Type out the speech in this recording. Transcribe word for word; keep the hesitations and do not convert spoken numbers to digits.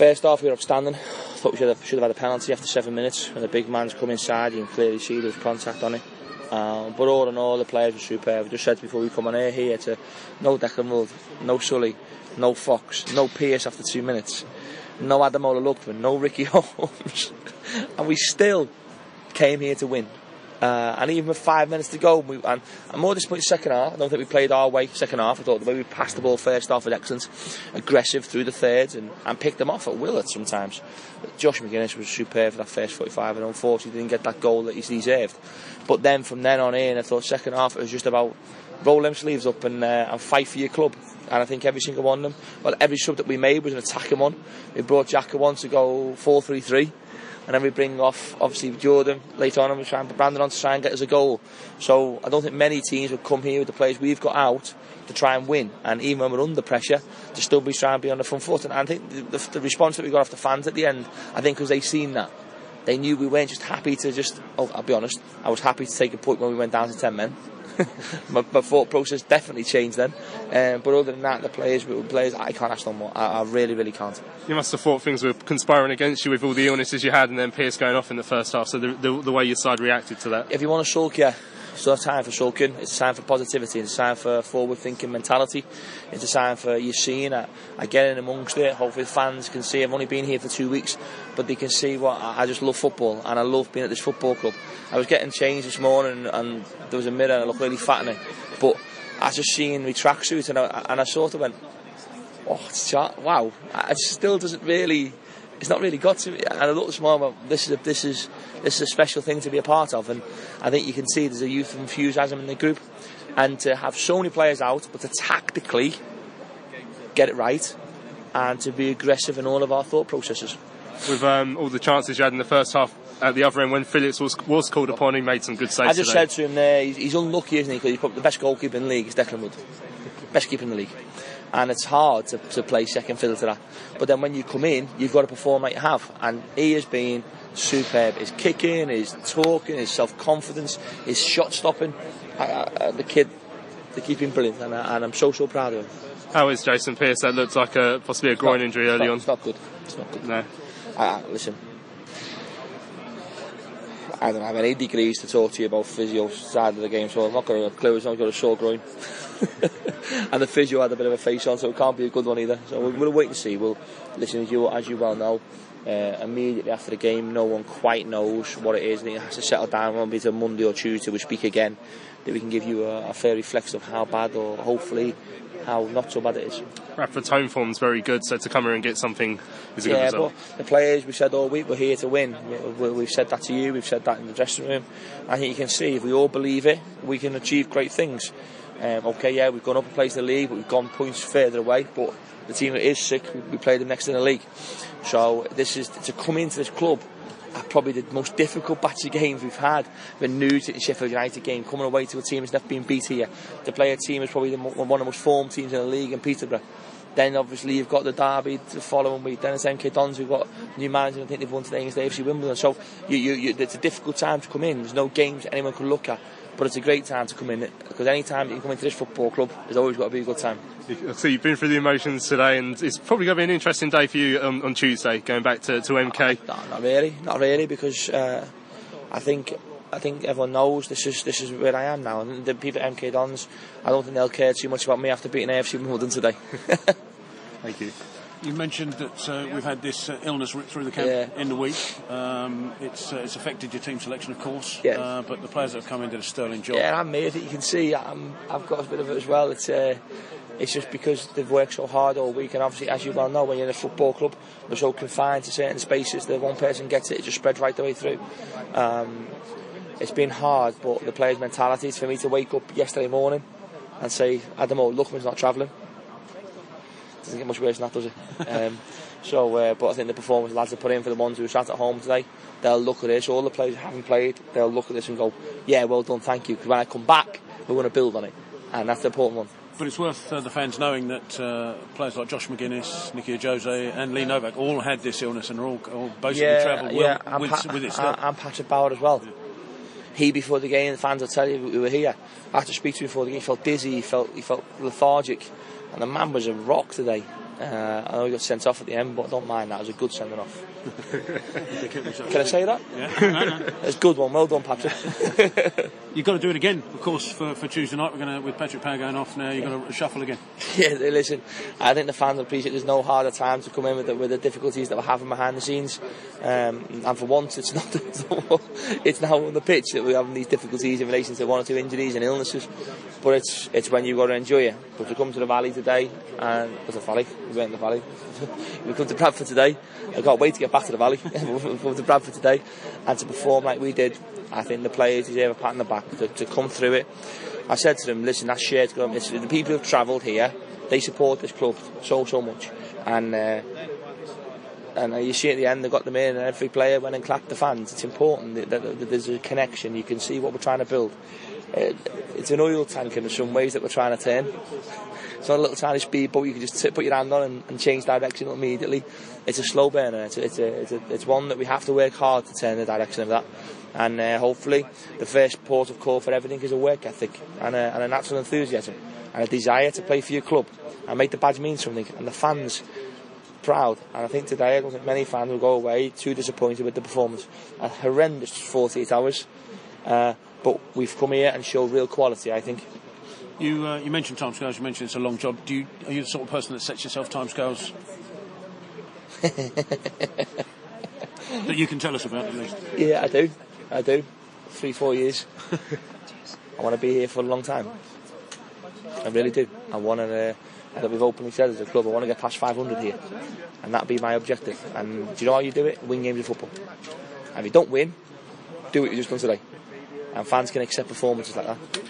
First half we were outstanding. I thought we should have, should have had a penalty after seven minutes when the big man's come inside. You can clearly see there was contact on it. Um, but all in all, the players were superb. I just said before we come on air here to no Declan Wood, no Sully, no Fox, no Pearce after two minutes, no Ademola Lookman, no Ricky Holmes, and we still came here to win. Uh, and even with five minutes to go, we, and I'm more disappointed second half. I don't think we played our way second half. I thought the way we passed the ball first half was excellent, aggressive through the thirds, and, and picked them off at will at sometimes. But Josh McGuinness was superb for that first forty-five, and unfortunately didn't get that goal that he deserved. But then from then on in, I thought second half it was just about roll them sleeves up and, uh, and fight for your club. And I think every single one of them, well, every sub that we made was an attacking one. We brought Jacka on to go four three three. And then we bring off, obviously, Jordan later on, and we try and put Brandon on to try and get us a goal. So I don't think many teams would come here with the players we've got out to try and win. And even when we're under pressure, to still be trying to be on the front foot. And I think the, the, the response that we got off the fans at the end, I think because they seen that, they knew we weren't just happy to just, oh, I'll be honest, I was happy to take a point when we went down to ten men. my, my thought process definitely changed then, um, but other than that, the players, the players, I can't ask no more. I, I really, really can't. You must have thought things were conspiring against you with all the illnesses you had, and then Pearce going off in the first half. So the, the, the way your side reacted to that. If you want to sulk, yeah, it's not time for sulking. It's a time for positivity. It's a time for forward-thinking mentality. It's a time for you seeing it. I get in amongst it. Hopefully, fans can see. I've only been here for two weeks, but they can see what I, I just love football, and I love being at this football club. I was getting changed this morning, and there was a mirror, and I looked really fat in it. But I was just seeing my tracksuit, and I, and I sort of went, "Oh, it's wow!" It still doesn't really. It's not really got to me. And I looked this morning, well, this is a, this is this is a special thing to be a part of, and I think you can see there's a youth enthusiasm in the group, and to have so many players out, but to tactically get it right, and to be aggressive in all of our thought processes. With um, all the chances you had in the first half at the other end, when Phillips was was called upon, he made some good saves. I just today. said to him there, he's, he's unlucky, isn't he? Because he's probably the best goalkeeper in the league. Is Declan Wood, best keeper in the league, and it's hard to, to play second fiddle to that. But then when you come in, you've got to perform like you have, and he has been superb. His kicking, his talking, his self-confidence, his shot stopping. I, I, the kid, they keep him brilliant, and, I, and I'm so so proud of him. How is Jason Pearce? That looks like a possibly a groin not, injury early not, on. It's not good. It's not good. No. I, listen, I don't have any degrees to talk to you about physio side of the game, so I'm not got a clue. He's not got a sore groin. And the physio had a bit of a face on, so it can't be a good one either. So we'll, we'll wait and see. We'll listen, as you, as you well know, uh, immediately after the game, no one quite knows what it is, and it has to settle down. Won't be till Monday or Tuesday we speak again, that we can give you a, a fair reflection of how bad, or hopefully how not so bad it is. Bradford's home form's very good, so to come here and get something is a yeah, good result. But the players, we said all week, we're here to win. We, we've said that to you, we've said that in the dressing room. I think you can see, if we all believe it, we can achieve great things. Um, okay, yeah, we've gone up a place in the league, but we've gone points further away. But the team that is sick, we, we played them next in the league. So this is to come into this club at probably the most difficult batch of games we've had. We're new to the Sheffield United game, coming away to a team that's never been beat here. To play a team is probably the, one of the most formed teams in the league in Peterborough. Then obviously you've got the derby the following week. Then it's M K Dons, we've got new manager. I think they've won today against A F C Wimbledon. So you, you, you, it's a difficult time to come in. There's no games anyone can look at, but it's a great time to come in, because any time you can come into this football club, there's always got to be a good time. So you've been through the emotions today, and it's probably going to be an interesting day for you um, on Tuesday, going back to, to M K. No, not really, not really, because uh, I think I think everyone knows this is this is where I am now, and the people at M K Dons, I don't think they'll care too much about me after beating A F C Wimbledon today. Thank you. You mentioned that uh, we've had this uh, illness rip through the camp yeah. in the week. Um, it's uh, it's affected your team selection, of course. Yeah. Uh, but the players that have come in did a sterling job. Yeah, I'm me. I think you can see I'm, I've got a bit of it as well. It's uh, it's just because they've worked so hard all week, and obviously, as you well know, when you're in a football club, we're so confined to certain spaces that one person gets it, it just spreads right the way through. Um, it's been hard, but the players' mentality is for me to wake up yesterday morning and say, Ademola Lookman's not travelling. Doesn't get much worse than that, does it? um, so, uh, but I think the performance the lads have put in for the ones who sat at home today, they'll look at this. All the players who haven't played, they'll look at this and go, "Yeah, well done, thank you." Because when I come back, we're going to build on it, and that's the important one. But it's worth uh, the fans knowing that uh, players like Josh McGuinness, Nicky Jose, and Lee Novak all had this illness and are all, all basically yeah, travelled yeah, well with, pa- with it still. And Patrick Bauer as well. Yeah. He, before the game, the fans will tell you we were here. I had to speak to him before the game. He felt dizzy, he felt he felt lethargic, and the man was a rock today. Uh, I know we got sent off at the end, but I don't mind that. It was a good sending off. Can I say that? Yeah. No, no. It's a good one. Well done, Patrick. You've got to do it again, of course, for, for Tuesday night. We're going to, with Patrick Power going off now, you've got to shuffle again. Yeah, listen, I think the fans will appreciate there's no harder time to come in with the, with the difficulties that we're having behind the scenes. Um, and for once, it's not it's now on the pitch that we're having these difficulties in relation to one or two injuries and illnesses. But it's it's when you've got to enjoy it. But to come to the Valley today, and was it Valley? We went to the Valley. We come to Bradford today. I can't wait to get back to the Valley. We come to Bradford today, and to perform like we did. I think the players deserve a pat on the back to, to come through it. I said to them, listen, that shirt's going. The people who've travelled here, they support this club so so much, and. Uh, And uh, you see at the end, they got them in, and every player went and clapped the fans. It's important that, that, that there's a connection. You can see what we're trying to build. Uh, it's an oil tank in some ways that we're trying to turn. It's not a little tiny speedboat you can just t- put your hand on and, and change direction immediately. It's a slow burner. It's a, it's, a, it's, a, it's one that we have to work hard to turn the direction of that. And uh, hopefully, the first port of call for everything is a work ethic and a, and a natural enthusiasm and a desire to play for your club and make the badge mean something. And the fans proud, and I think today I don't think many fans will go away too disappointed with the performance. A horrendous forty-eight hours, uh, but we've come here and showed real quality, I think. You uh, you mentioned timescales. You mentioned it's a long job. Do you are you the sort of person that sets yourself timescales that you can tell us about at least? Yeah, I do. I do. Three, four years. I want to be here for a long time. I really do. I want to. Uh, that we've openly said as a club, I want to get past five hundred here, and that'd be my objective. And do you know how you do it? Win games of football. And if you don't win, do what you just done today, and fans can accept performances like that.